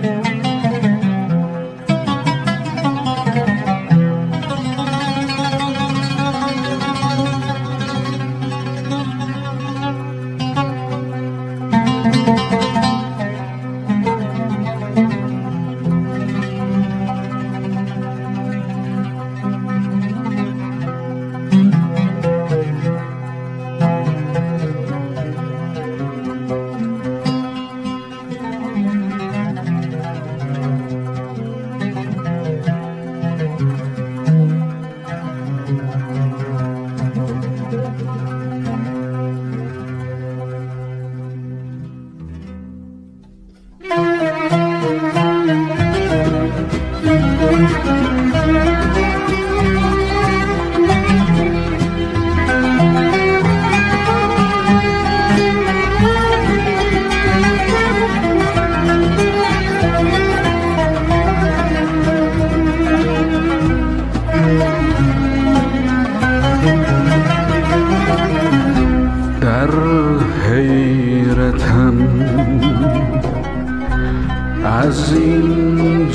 از این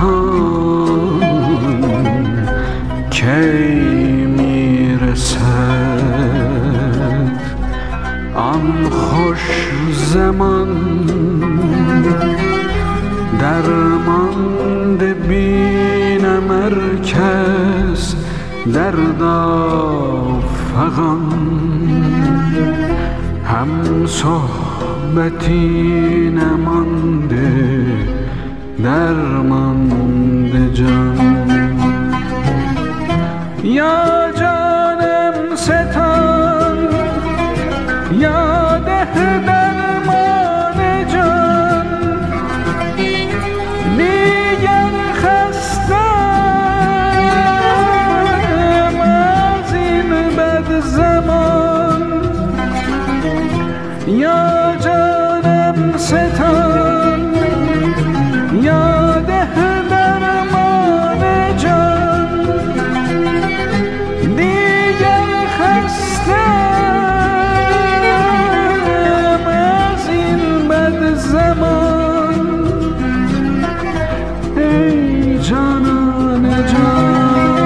جهان کی میرسد آن خوش زمان، درمانده بینم ار کس دردا فغان، هم صحبتی نمانده درمانده جان. یا جانم ستان یا ده درمان جان، دیگر خستم از این بد زمان. یا جانم ستان یا ده درمان جان، دیگر خستم از این بد زمان. ای جانان جان،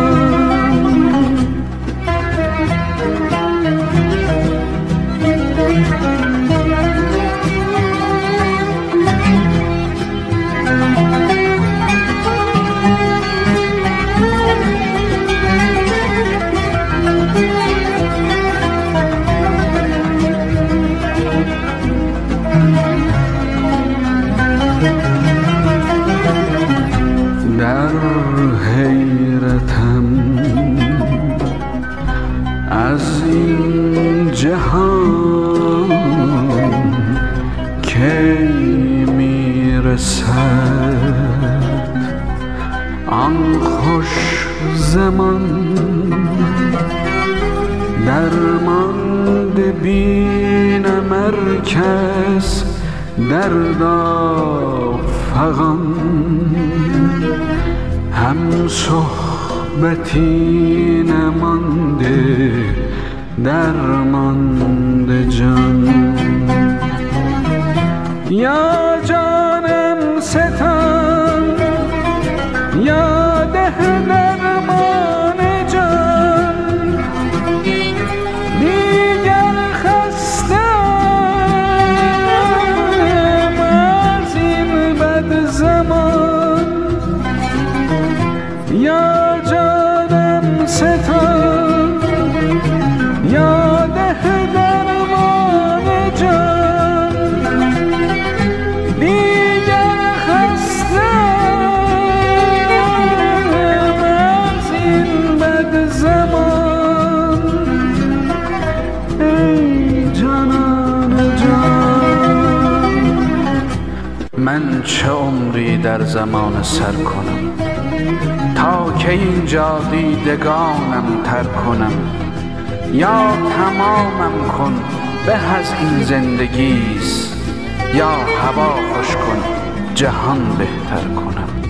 در حیرتم از این جهان کی میرسد آن خوش زمان، درمانده بینم ار کس دردا فغان، هم صحبتی نمانده درمانده جان. یا جانم ستان یا ده درمان جان، دیگر خستم از این بد زمان. یا جانم ستان یا ده درمان جان، دیگر خستم از این بد زمان. ای جانان جان، من چه عمری در زمان سر کنم تا که اینجا دیدگانم تر کنم. یا تمامم کن به از این زندگیست، یا هوا خوش کن جهان بهتر کنم.